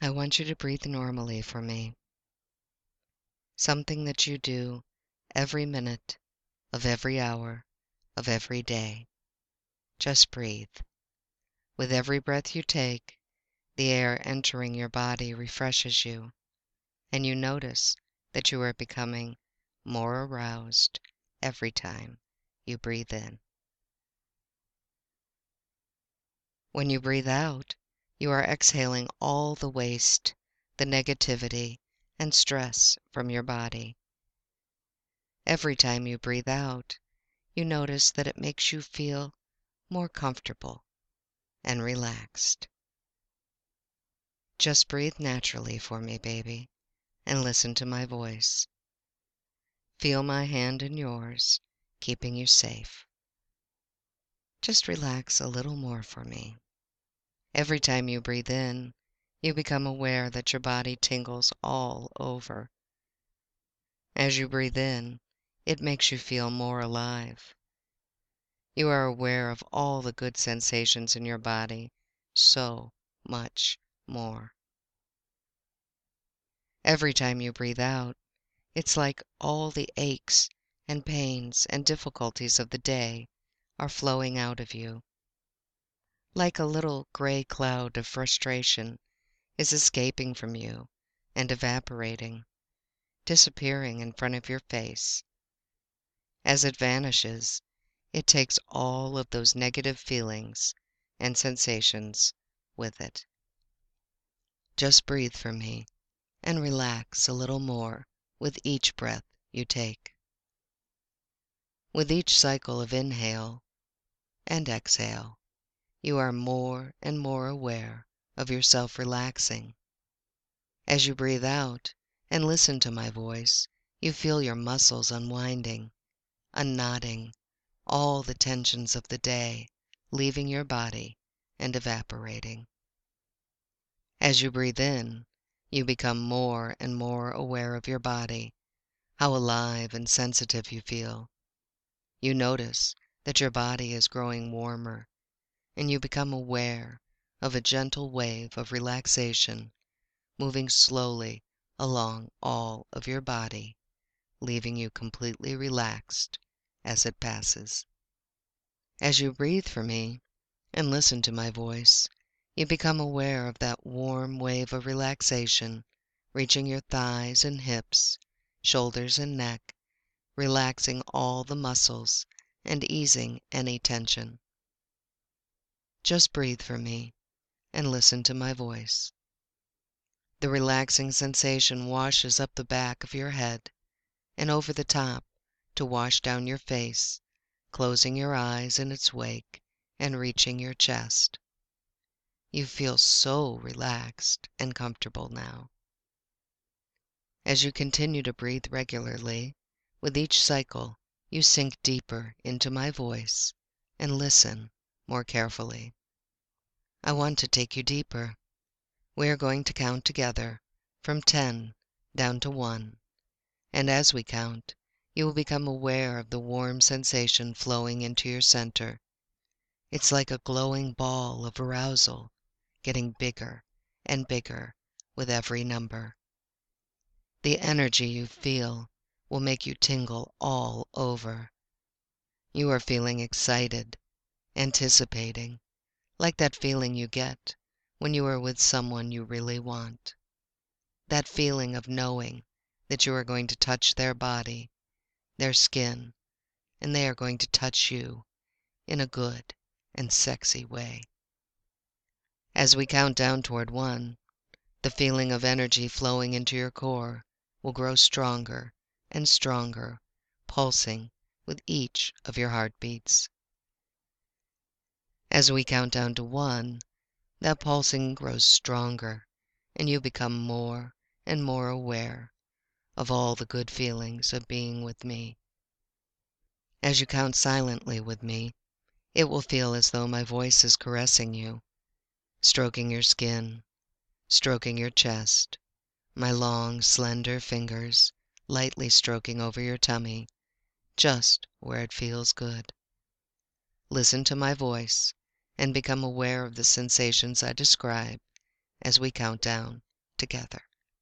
I want you to breathe normally for me, something that you do every minute of every hour of every day. Just breathe. With every breath you take, the air entering your body refreshes you, and you notice that you are becoming more aroused every time you breathe in. When you breathe out, you are exhaling all the waste, the negativity, and stress from your body. Every time you breathe out, you notice that it makes you feel more comfortable and relaxed. Just breathe naturally for me, baby, and listen to my voice. Feel my hand in yours, keeping you safe. Just relax a little more for me. Every time you breathe in, you become aware that your body tingles all over. As you breathe in, it makes you feel more alive. You are aware of all the good sensations in your body, so much more. Every time you breathe out, it's like all the aches and pains and difficulties of the day are flowing out of you. Like a little gray cloud of frustration is escaping from you and evaporating, disappearing in front of your face. As it vanishes, it takes all of those negative feelings and sensations with it. Just breathe for me and relax a little more with each breath you take. With each cycle of inhale and exhale, you are more and more aware of yourself relaxing. As you breathe out and listen to my voice, you feel your muscles unwinding, unknotting, all the tensions of the day leaving your body and evaporating. As you breathe in, you become more and more aware of your body, how alive and sensitive you feel. You notice that your body is growing warmer, and you become aware of a gentle wave of relaxation moving slowly along all of your body, leaving you completely relaxed as it passes. As you breathe for me and listen to my voice, you become aware of that warm wave of relaxation reaching your thighs and hips, shoulders and neck, relaxing all the muscles and easing any tension. Just breathe for me and listen to my voice. The relaxing sensation washes up the back of your head and over the top to wash down your face, closing your eyes in its wake and reaching your chest. You feel so relaxed and comfortable now. As you continue to breathe regularly, with each cycle you sink deeper into my voice and listen more carefully. I want to take you deeper. We are going to count together from 10 down to 1, and as we count, you will become aware of the warm sensation flowing into your center. It's like a glowing ball of arousal, getting bigger and bigger with every number. The energy you feel will make you tingle all over. You are feeling excited, anticipating, like that feeling you get when you are with someone you really want. That feeling of knowing that you are going to touch their body, their skin, and they are going to touch you in a good and sexy way. As we count down toward 1, the feeling of energy flowing into your core will grow stronger and stronger, pulsing with each of your heartbeats. As we count down to 1, that pulsing grows stronger, and you become more and more aware of all the good feelings of being with me. As you count silently with me, it will feel as though my voice is caressing you, stroking your skin, stroking your chest, my long, slender fingers lightly stroking over your tummy, just where it feels good. Listen to my voice and become aware of the sensations I describe as we count down together.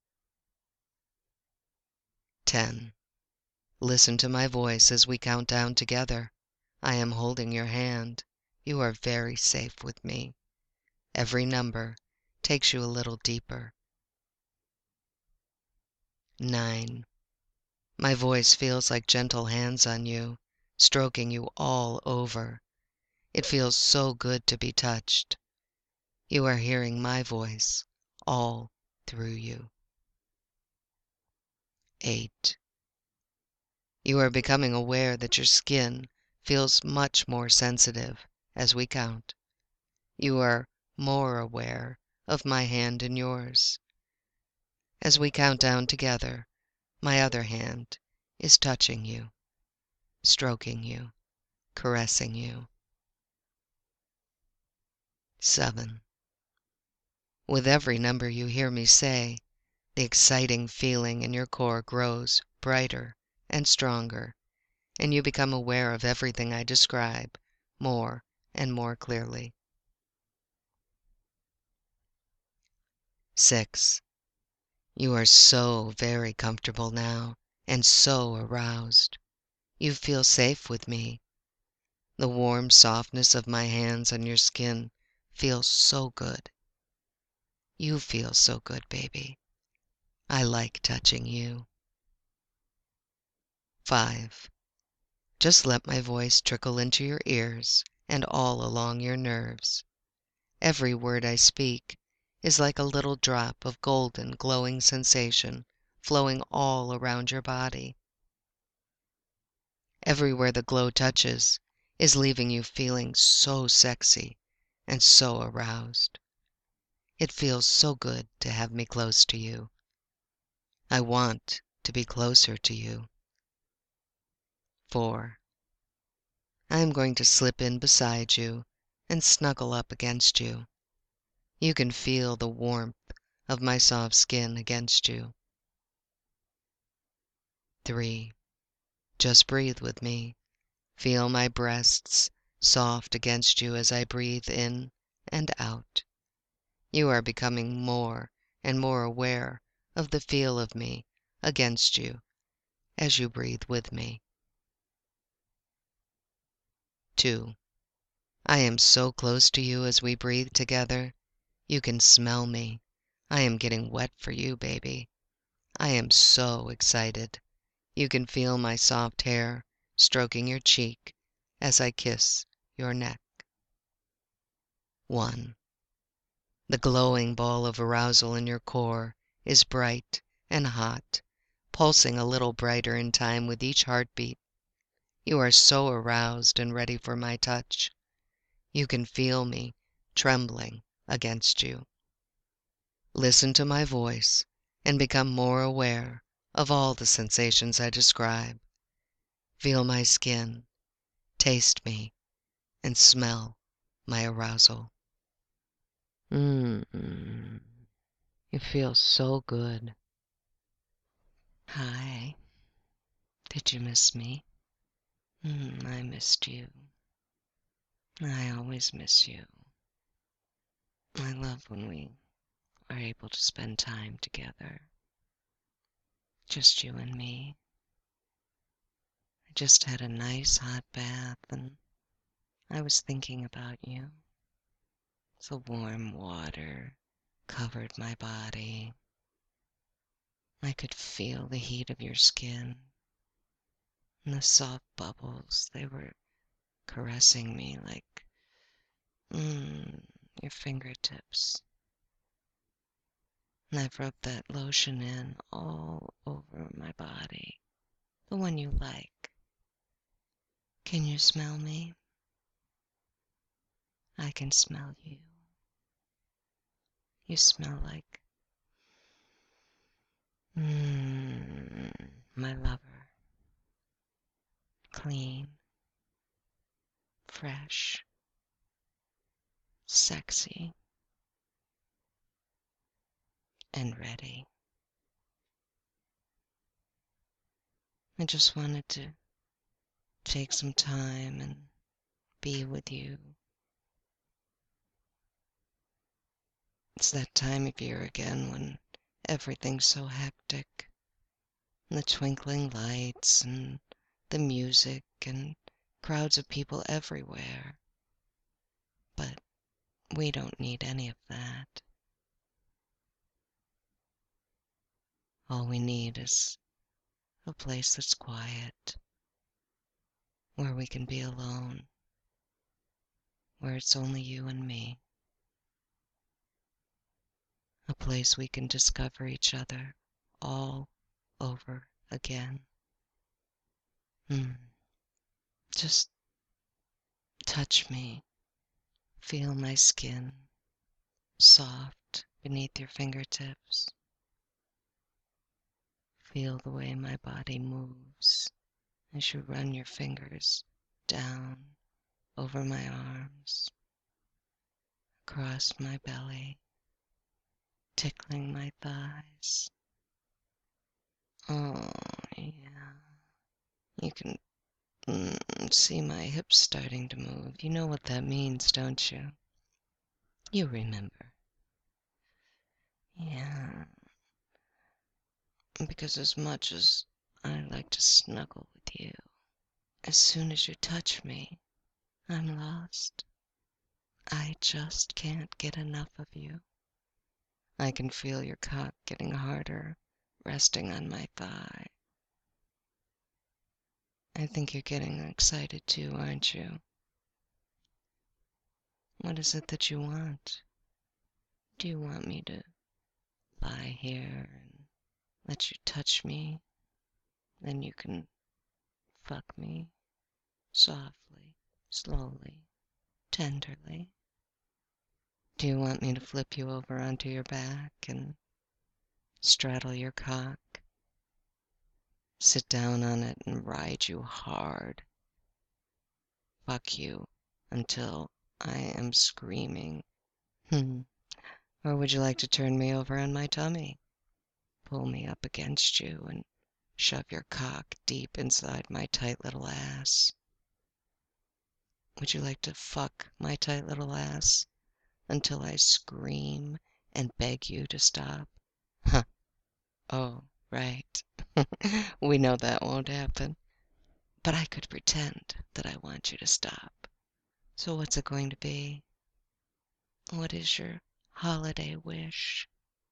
10. Listen to my voice as we count down together. I am holding your hand. You are very safe with me. Every number takes you a little deeper. 9. My voice feels like gentle hands on you, stroking you all over. It feels so good to be touched. You are hearing my voice all through you. 8. You are becoming aware that your skin feels much more sensitive as we count. You are more aware of my hand in yours. As we count down together, my other hand is touching you, stroking you, caressing you. 7. With every number you hear me say, the exciting feeling in your core grows brighter and stronger, and you become aware of everything I describe more and more clearly. 6. You are so very comfortable now and so aroused. You feel safe with me. The warm softness of my hands on your skin feels so good. You feel so good, baby. I like touching you. 5. Just let my voice trickle into your ears and all along your nerves. Every word I speak is like a little drop of golden, glowing sensation flowing all around your body. Everywhere the glow touches is leaving you feeling so sexy and so aroused. It feels so good to have me close to you. I want to be closer to you. 4. I am going to slip in beside you and snuggle up against you. You can feel the warmth of my soft skin against you. 3. Just breathe with me. Feel my breasts soft against you as I breathe in and out. You are becoming more and more aware of the feel of me against you as you breathe with me. 2. I am so close to you as we breathe together. You can smell me. I am getting wet for you, baby. I am so excited. You can feel my soft hair stroking your cheek as I kiss your neck. 1. The glowing ball of arousal in your core is bright and hot, pulsing a little brighter in time with each heartbeat. You are so aroused and ready for my touch. You can feel me trembling against you. Listen to my voice and become more aware of all the sensations I describe. Feel my skin, taste me, and smell my arousal. It feels so good. Hi, did you miss me? I missed you. I always miss you. I love when we are able to spend time together. Just you and me. I just had a nice hot bath and I was thinking about you. The warm water covered my body. I could feel the heat of your skin and the soft bubbles. They were caressing me like your fingertips. And I've rubbed that lotion in all over my body, the one you like. Can you smell me? I can smell you. You smell like my lover. Clean, fresh, sexy, and ready. I just wanted to take some time and be with you. It's that time of year again when everything's so hectic. The twinkling lights and the music and crowds of people everywhere. But we don't need any of that. All we need is a place that's quiet, where we can be alone, where it's only you and me. A place we can discover each other all over again. Just touch me, feel my skin, soft beneath your fingertips. Feel the way my body moves as you run your fingers down over my arms, across my belly, tickling my thighs. Oh, yeah. You can see my hips starting to move. You know what that means, don't you? You remember. Yeah. Because as much as I like to snuggle with you, as soon as you touch me, I'm lost. I just can't get enough of you. I can feel your cock getting harder, resting on my thigh. I think you're getting excited too, aren't you? What is it that you want? Do you want me to lie here and let you touch me? Then you can fuck me softly, slowly, tenderly. Do you want me to flip you over onto your back and straddle your cock, sit down on it and ride you hard, fuck you until I am screaming? Or would you like to turn me over on my tummy, pull me up against you, and shove your cock deep inside my tight little ass? Would you like to fuck my tight little ass until I scream and beg you to stop? Huh. Oh, right. We know that won't happen. But I could pretend that I want you to stop. So what's it going to be? What is your holiday wish?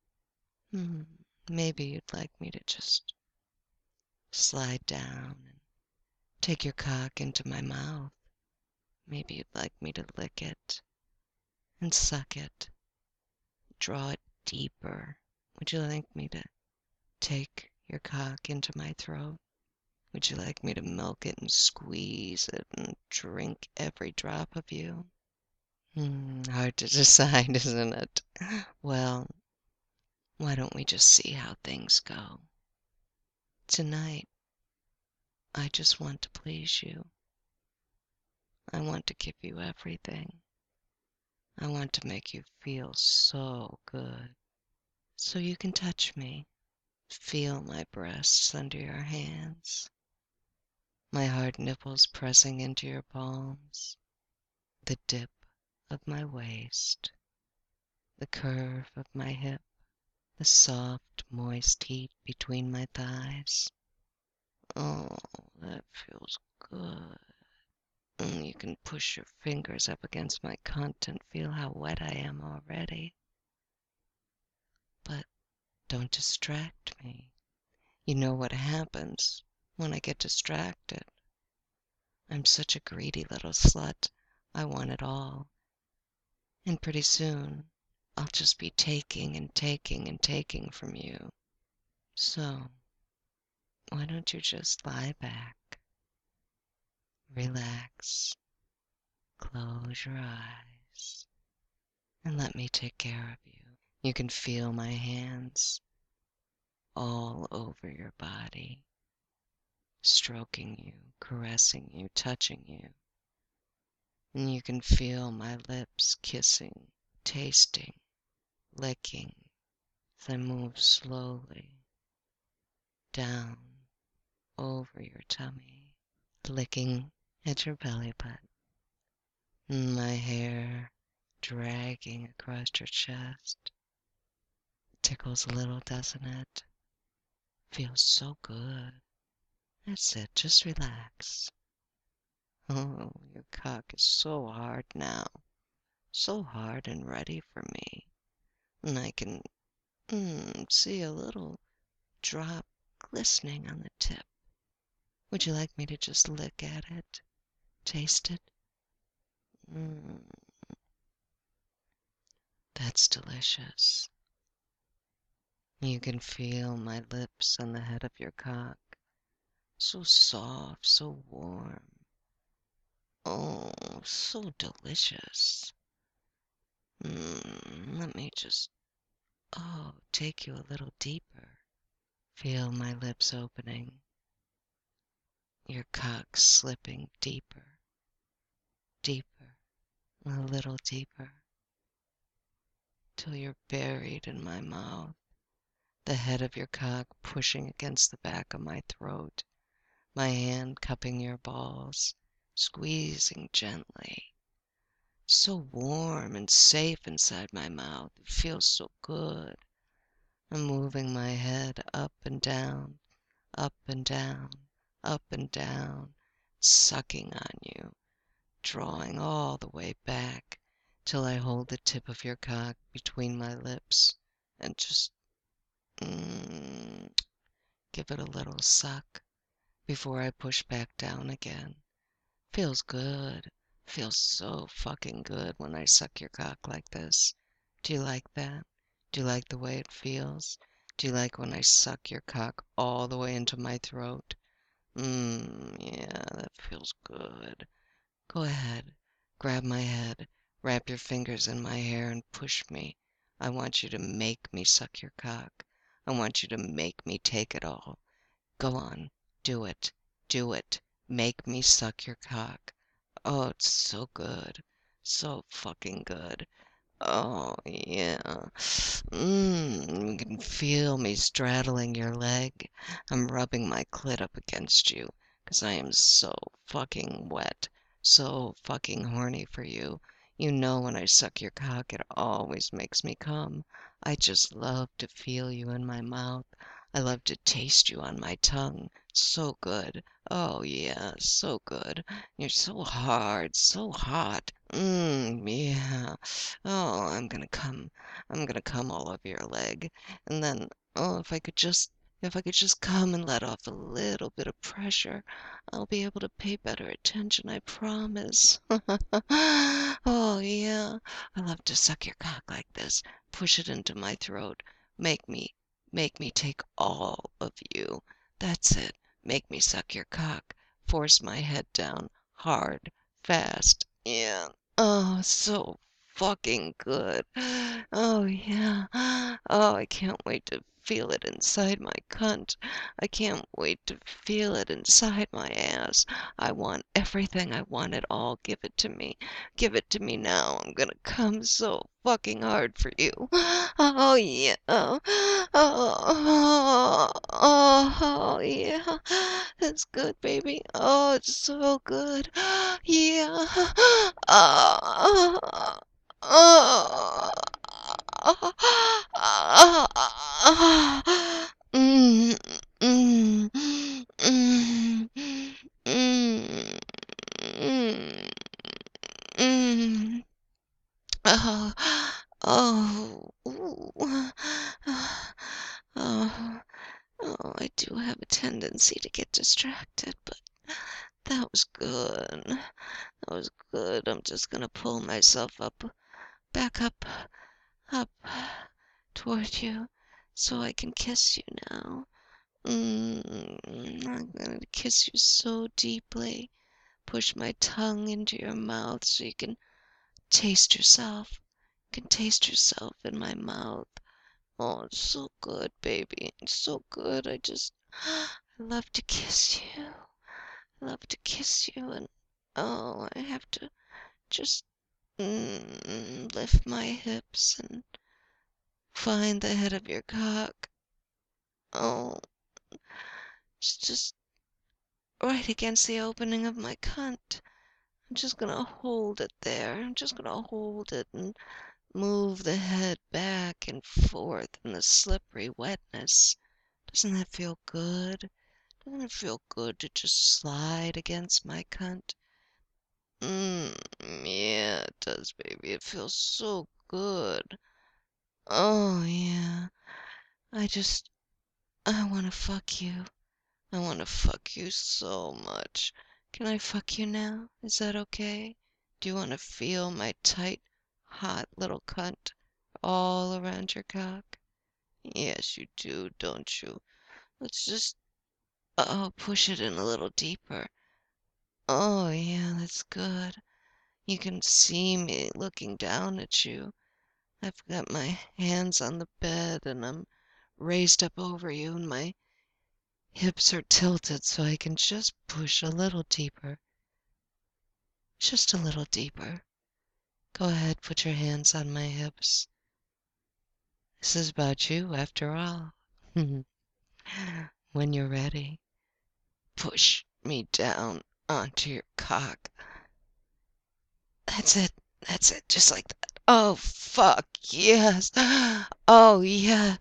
Maybe you'd like me to just slide down and take your cock into my mouth. Maybe you'd like me to lick it and suck it, draw it deeper. Would you like me to take your cock into my throat? Would you like me to milk it and squeeze it and drink every drop of you? Hard to decide, isn't it? Well, why don't we just see how things go? Tonight, I just want to please you. I want to give you everything. I want to make you feel so good. So you can touch me, feel my breasts under your hands, my hard nipples pressing into your palms, the dip of my waist, the curve of my hip, the soft, moist heat between my thighs. Oh, that feels good. You can push your fingers up against my cunt and feel how wet I am already. But don't distract me. You know what happens when I get distracted. I'm such a greedy little slut. I want it all. And pretty soon, I'll just be taking and taking and taking from you. So, why don't you just lie back, relax, close your eyes, and let me take care of you. You can feel my hands all over your body, stroking you, caressing you, touching you. And you can feel my lips kissing, tasting, licking as I move slowly down over your tummy, licking at your belly button, my hair dragging across your chest, Tickles a little, doesn't it? Feels so good. That's it, just relax. Oh, your cock is so hard now. So hard and ready for me. And I can see a little drop glistening on the tip. Would you like me to just lick at it? Taste it? Mm, that's delicious. You can feel my lips on the head of your cock. So soft, so warm. Oh, so delicious. Let me just, take you a little deeper. Feel my lips opening. Your cock slipping deeper, deeper, a little deeper, till you're buried in my mouth. The head of your cock pushing against the back of my throat, my hand cupping your balls, squeezing gently. So warm and safe inside my mouth. It feels so good. I'm moving my head up and down, up and down, up and down, sucking on you, drawing all the way back till I hold the tip of your cock between my lips and just give it a little suck before I push back down again. Feels good. Feels so fucking good when I suck your cock like this. Do you like that? Do you like the way it feels? Do you like when I suck your cock all the way into my throat? Yeah, that feels good. Go ahead, grab my head, wrap your fingers in my hair and push me. I want you to make me suck your cock. I want you to make me take it all. Go on, do it, do it. Make me suck your cock. Oh, it's so good. So fucking good. Oh, yeah. You can feel me straddling your leg. I'm rubbing my clit up against you, 'cause I am so fucking wet, so fucking horny for you. You know when I suck your cock, it always makes me come. I just love to feel you in my mouth. I love to taste you on my tongue. So good. Oh, yeah, so good. You're so hard, so hot. Yeah. Oh, I'm gonna come. I'm gonna come all over your leg. And then, oh, if I could just come and let off a little bit of pressure, I'll be able to pay better attention, I promise. Oh, yeah. I love to suck your cock like this. Push it into my throat. Make me, make me take all of you. That's it. Make me suck your cock. Force my head down. Hard. Fast. Yeah. Oh, so fucking good. Oh, yeah. Oh, I can't wait to feel it inside my cunt. I can't wait to feel it inside my ass. I want everything. I want it all. Give it to me. Give it to me now. I'm gonna come so fucking hard for you. Oh, yeah. Oh, oh, oh, yeah. It's good, baby. Oh, it's so good. Yeah. Oh, oh, mm, mm, mm, mm, mm. Oh, oh, ooh. Oh, oh, I do have a tendency to get distracted, but that was good. That was good. I'm just gonna pull myself up, back up toward you so I can kiss you now. I'm gonna kiss you so deeply. Push my tongue into your mouth so you can taste yourself. You can taste yourself in my mouth. Oh, it's so good, baby. It's so good. I love to kiss you. I love to kiss you, and oh, I have to just lift my hips and find the head of your cock. Oh, it's just right against the opening of my cunt. I'm just gonna hold it there. I'm just gonna hold it and move the head back and forth in the slippery wetness. Doesn't that feel good? Doesn't it feel good to just slide against my cunt? Mmm, yeah, it does, baby. It feels so good. Oh, yeah. I just, I want to fuck you. I want to fuck you so much. Can I fuck you now? Is that okay? Do you want to feel my tight, hot little cunt all around your cock? Yes, you do, don't you? Let's just, push it in a little deeper. Oh, yeah, that's good. You can see me looking down at you. I've got my hands on the bed and I'm raised up over you and my hips are tilted so I can just push a little deeper. Just a little deeper. Go ahead, put your hands on my hips. This is about you, after all. When you're ready, push me down onto your cock. That's it. That's it. Just like that. Oh, fuck. Yes. Oh, yeah.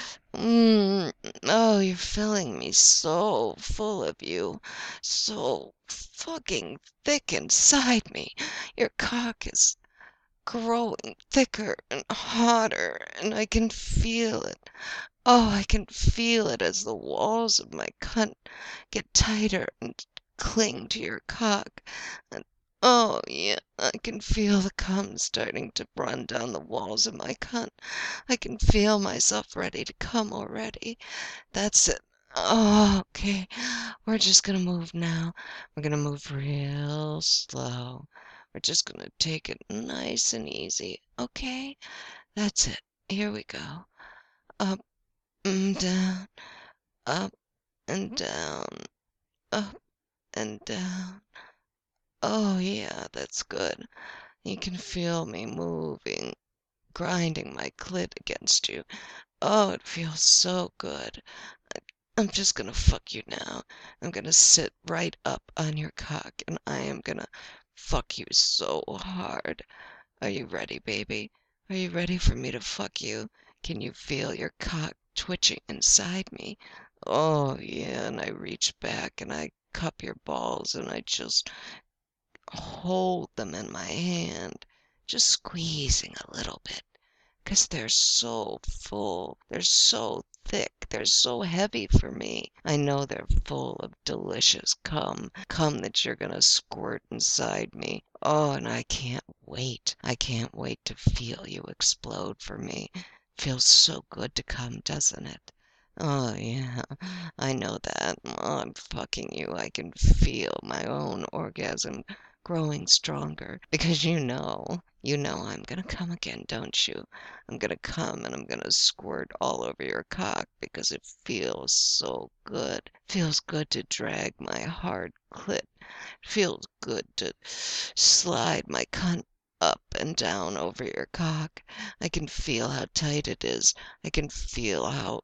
Oh, you're filling me so full of you. So fucking thick inside me. Your cock is growing thicker and hotter, and I can feel it. Oh, I can feel it as the walls of my cunt get tighter and cling to your cock. And oh, yeah, I can feel the cum starting to run down the walls of my cunt. I can feel myself ready to come already. That's it. Oh, okay. We're just gonna move now. We're gonna move real slow. We're just gonna take it nice and easy, okay? That's it. Here we go. Up and down, up and down, up and down. Oh, yeah, that's good. You can feel me moving, grinding my clit against you. Oh, it feels so good. I'm just gonna fuck you now. I'm gonna sit right up on your cock and I am gonna fuck you so hard. Are you ready, baby? Are you ready for me to fuck you? Can you feel your cock twitching inside me? Oh, yeah, and I reach back and I cup your balls and I just hold them in my hand, just squeezing a little bit. 'Cause they're so full, they're so thick, they're so heavy for me. I know they're full of delicious cum that you're gonna squirt inside me. Oh, and I can't wait. I can't wait to feel you explode for me. Feels so good to come, doesn't it? Oh, yeah, I know that. While I'm fucking you, I can feel my own orgasm growing stronger because you know I'm gonna come again, don't you? I'm gonna come and I'm gonna squirt all over your cock because it feels so good. Feels good to drag my hard clit. Feels good to slide my cunt up and down over your cock. I can feel how tight it is. I can feel how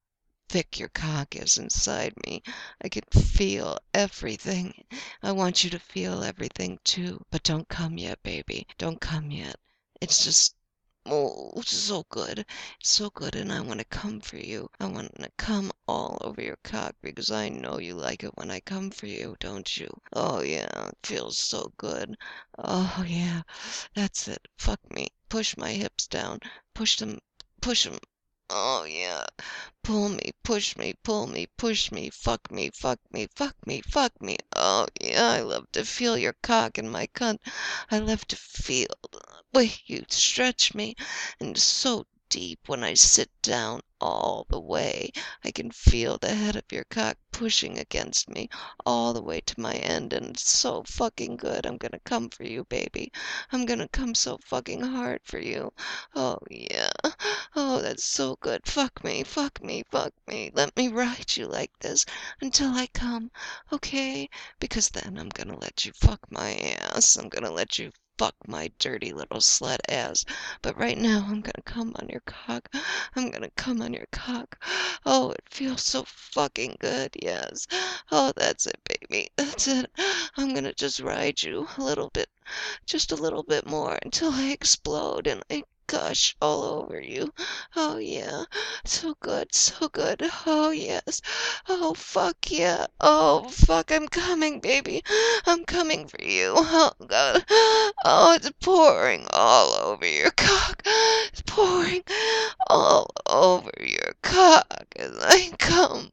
thick your cock is inside me. I can feel everything. I want you to feel everything too. But don't come yet, baby. Don't come yet. It's just, oh, it's so good. It's so good, and I want to come for you. I want to come all over your cock because I know you like it when I come for you, don't you? Oh, yeah, it feels so good. Oh, yeah, that's it. Fuck me. Push my hips down. Push them. Push them. Oh, yeah. Pull me, push me, pull me, push me, fuck me, fuck me, fuck me, fuck me. Oh, yeah, I love to feel your cock in my cunt. I love to feel the way you stretch me, and so deep when I sit down all the way. I can feel the head of your cock pushing against me all the way to my end, and it's so fucking good. I'm gonna come for you, baby. I'm gonna come so fucking hard for you. Oh, yeah. Oh, that's so good. Fuck me, fuck me, fuck me. Let me ride you like this until I come, okay? Because then I'm gonna let you fuck my ass. I'm gonna let you fuck my dirty little slut ass. But right now, I'm gonna come on your cock. I'm gonna come on your cock. Oh, it feels so fucking good, yes. Oh, that's it, baby. That's it. I'm gonna just ride you a little bit, just a little bit more until I explode and I gush all over you. Oh yeah, so good, so good. Oh yes. Oh fuck yeah. Oh fuck, I'm coming, baby. I'm coming for you. Oh god. Oh, it's pouring all over your cock. It's pouring all over your cock as I come.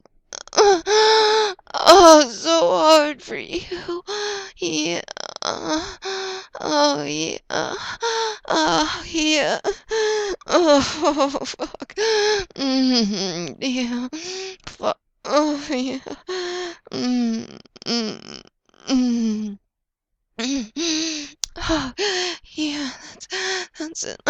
Oh, so hard for you. Yeah. Oh, yeah. Oh, yeah. Oh, fuck. Yeah. Fuck. Oh, yeah. Mm, mm, mm. Oh, yeah, that's it.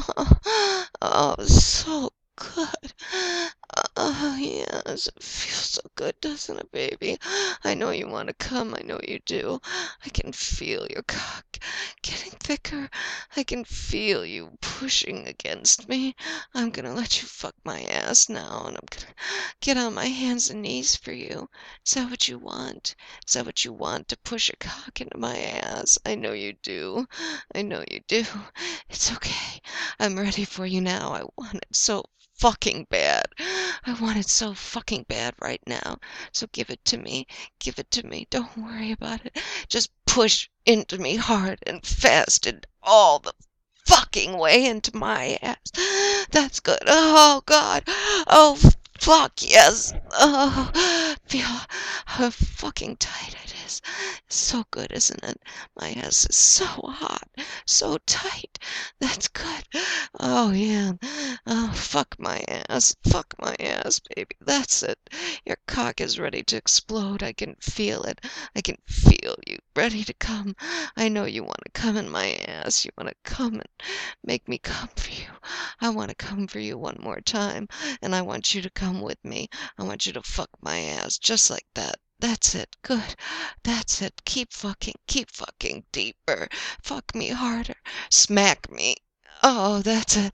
Oh, so good. Oh, yes, it feels so good, doesn't it, baby? I know you want to come. I know you do. I can feel your cock getting thicker. I can feel you pushing against me. I'm gonna let you fuck my ass now, and I'm gonna get on my hands and knees for you. Is that what you want? Is that what you want, to push a cock into my ass? I know you do. I know you do. It's okay. I'm ready for you now. I want it so fucking bad. I want it so fucking bad right now. So give it to me. Give it to me. Don't worry about it. Just push into me hard and fast and all the fucking way into my ass. That's good. Oh, God. Oh, fuck, yes. Oh, feel how fucking tight it is. So good, isn't it? My ass is so hot, so tight. That's good. Oh, yeah. Oh, fuck my ass. Fuck my ass, baby. That's it. Your cock is ready to explode. I can feel it. I can feel you ready to come. I know you want to come in my ass. You want to come and make me come for you. I want to come for you one more time, and I want you to come with me. I want you to fuck my ass just like that. That's it. Good. That's it. Keep fucking deeper. Fuck me harder. Smack me. Oh, that's it.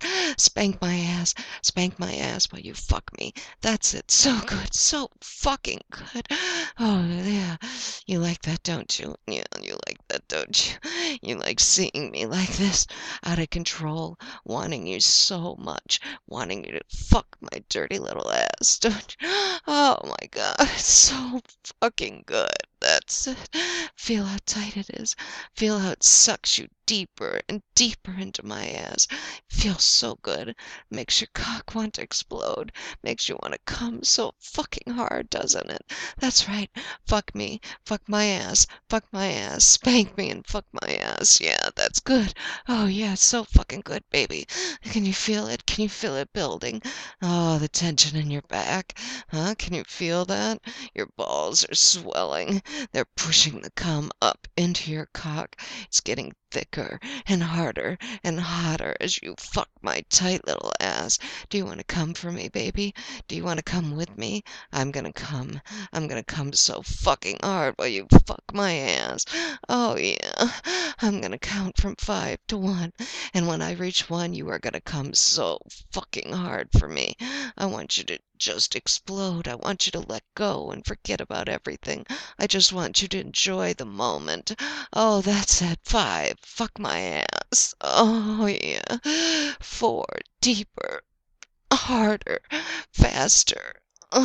Spank my ass while you fuck me. That's it. So good. So fucking good. Oh, yeah. You like that, don't you? Yeah, you like that, don't you? You like seeing me like this, out of control, wanting you so much, wanting you to fuck my dirty little ass, don't you? Oh my God, it's so fucking good. That's it. Feel how tight it is. Feel how it sucks you deeper and deeper into my ass. Feels so good. Makes your cock want to explode. Makes you want to come so fucking hard, doesn't it? That's right. Fuck me. Fuck my ass. Fuck my ass. Spank me and fuck my ass. Yeah, that's good. Oh, yeah, it's so fucking good, baby. Can you feel it? Can you feel it building? Oh, the tension in your back. Huh? Can you feel that? Your balls are swelling. They're pushing the cum up into your cock. It's getting thicker and harder and hotter as you fuck my tight little ass. Do you want to come for me, baby? Do you want to come with me? I'm gonna come. I'm gonna come so fucking hard while you fuck my ass. Oh, yeah. I'm gonna count from 5 to 1. And when I reach 1, you are gonna come so fucking hard for me. I want you to just explode. I want you to let go and forget about everything. I just want you to enjoy the moment. Oh, that's it. 5. Fuck my ass. Oh, yeah. 4. Deeper. Harder. Faster.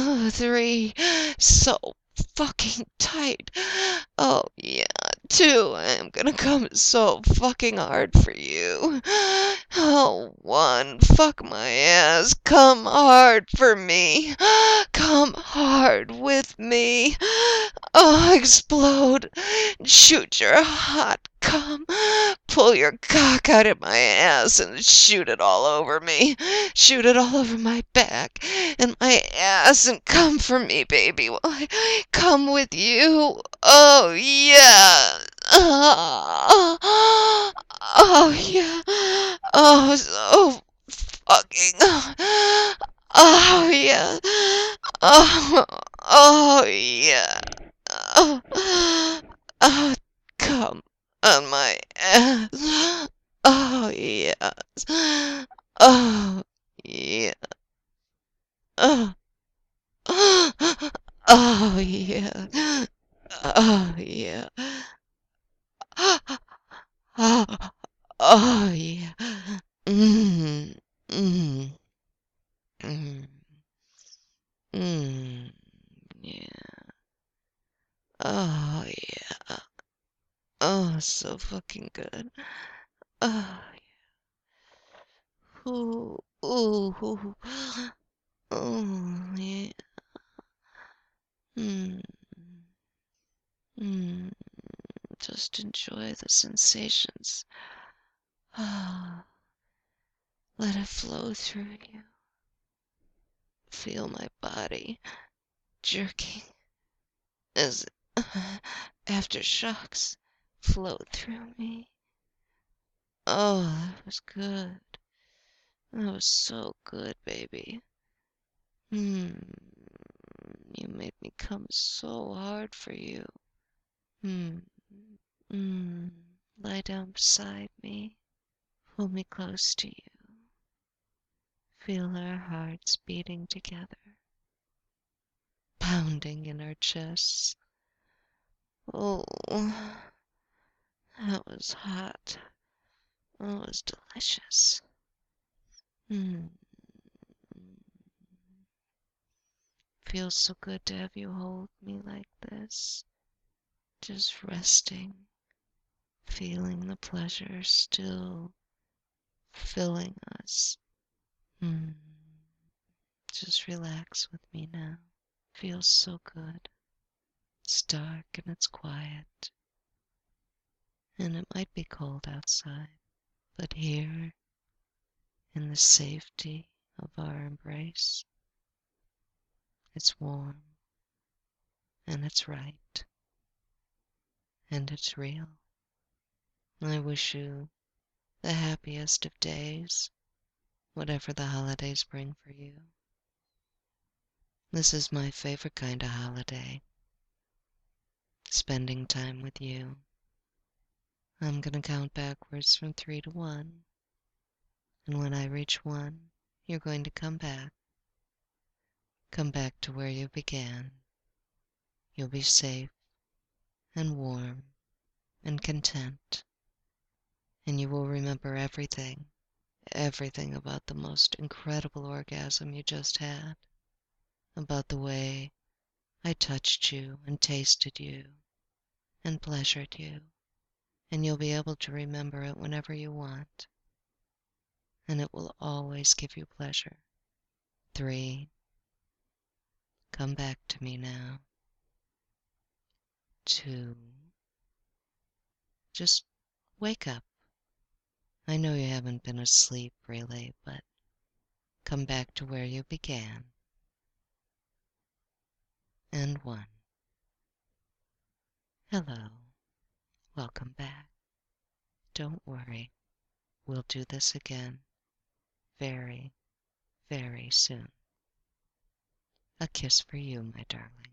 3. So fucking tight. Oh, yeah. 2. I'm gonna come so fucking hard for you. Oh, 1. Fuck my ass. Come hard for me. Come hard with me. Oh, explode. Shoot your hot cum. Pull your cock out of my ass and shoot it all over me. Shoot it all over my back and my ass and come for me, baby, while I come with you. Oh, yeah. Oh, oh yeah. Oh, so fucking. Oh, yeah. Oh, oh yeah. Oh, oh, come on my ass. Oh, yes. Oh, yeah. Oh, oh, yeah. Oh, yeah. Oh, oh, yeah. Mm, mm, mm, mm. Yeah. Oh, yeah. Oh, so fucking good. Oh, ooh, ooh, ooh. Oh, yeah. Mm, mm. Just enjoy the sensations. Ah, let it flow through you. Feel my body jerking as aftershocks flow through me. Oh, that was good. That was so good, baby. Hmm. You made me come so hard for you. Hmm. Hmm. Lie down beside me. Pull me close to you. Feel our hearts beating together, pounding in our chests. Oh, that was hot. That was delicious. Hmm. Feels so good to have you hold me like this. Just resting, feeling the pleasure still filling us. Hmm. Just relax with me now. Feels so good. It's dark and it's quiet, and it might be cold outside, but here, in the safety of our embrace, it's warm, and it's right, and it's real. I wish you the happiest of days, whatever the holidays bring for you. This is my favorite kind of holiday, spending time with you. I'm gonna count backwards from 3 to 1, and when I reach 1, you're going to come back. Come back to where you began. You'll be safe and warm and content, and you will remember everything, everything about the most incredible orgasm you just had, about the way I touched you and tasted you and pleasured you, and you'll be able to remember it whenever you want, and it will always give you pleasure. 3, come back to me now. 2, just wake up. I know you haven't been asleep really, but come back to where you began. And 1, hello, welcome back. Don't worry, we'll do this again very, very soon. A kiss for you, my darling.